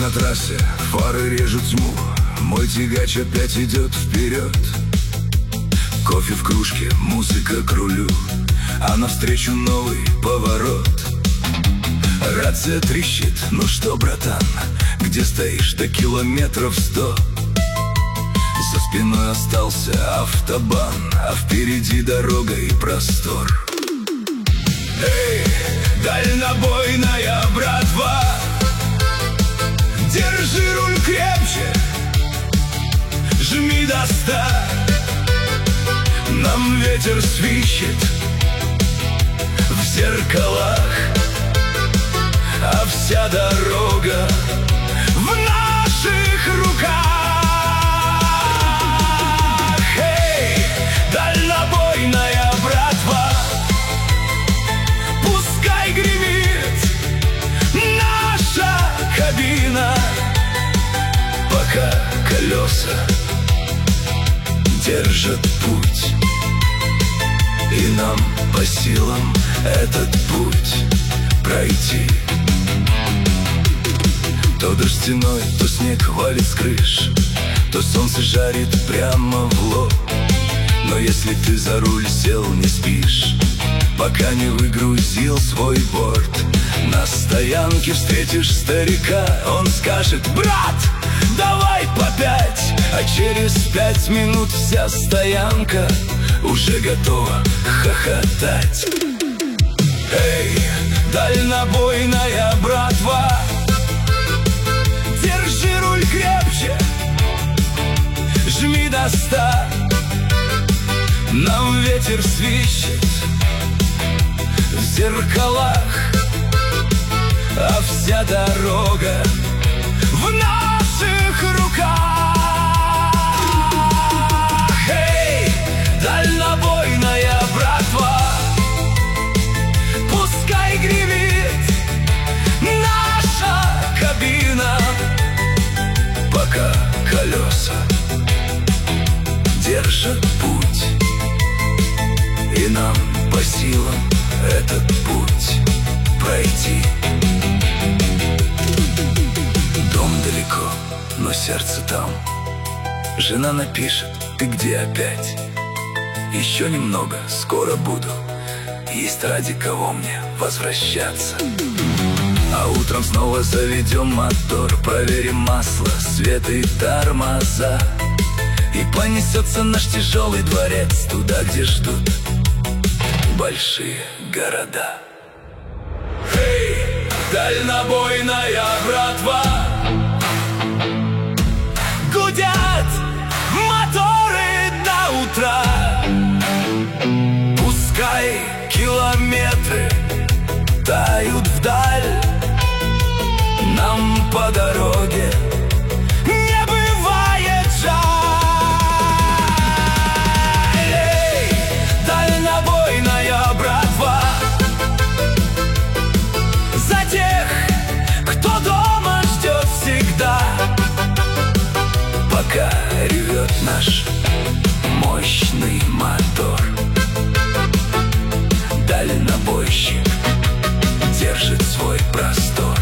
на трассе, фары режут тьму. Мой тягач опять идет вперед. Кофе в кружке, музыка к рулю, а навстречу новый поворот. Рация трещит: ну что, братан, где стоишь? До километров 100. За спиной остался автобан, а впереди дорога и простор. Эй, дальнобойная братва, держи руль крепче, жми до 100. Нам ветер свищет в зеркалах, а вся дорога в наших руках. Эй, дальнобойная братва, пускай гремит наша кабина, пока колеса держат путь, и нам по силам этот путь пройти. То дождяной, то снег валит с крыш, то солнце жарит прямо в лоб. Но если ты за руль сел, не спишь, пока не выгрузил свой борт. На стоянке встретишь старика, он скажет: брат, давай по 5. А через 5 минут вся стоянка уже готова хохотать. Эй, дальнобойная братва, держи руль крепче, жми до 100. Нам ветер свищет в зеркалах, а вся дорога в наших руках. Эй, дальнобойная братва, пускай гремит наша кабина, пока колеса держат путь, и нам по силам этот путь пройти. Дом далеко, но сердце там. Жена напишет: ты где опять? Еще немного, скоро буду. Есть ради кого мне возвращаться. А утром снова заведем мотор, проверим масло, свет и тормоза, и понесется наш тяжелый дворец туда, где ждут большие города. Эй, дальнобойная братва, гудят моторы до утра. Пускай километры тают вдаль, нам по дороге не бывает жаль. Эй, дальнобойная братва, за тех, кто дома ждет всегда, пока ревет наш мощный мотор. Дальнобойщик держит свой простор.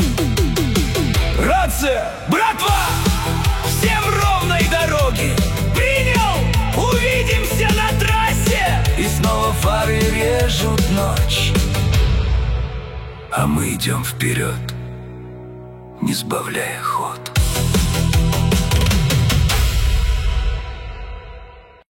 Рация, братва, всем ровной дороги. Принял, увидимся на трассе. И снова фары режут ночь, а мы идем вперед, не сбавляя ход.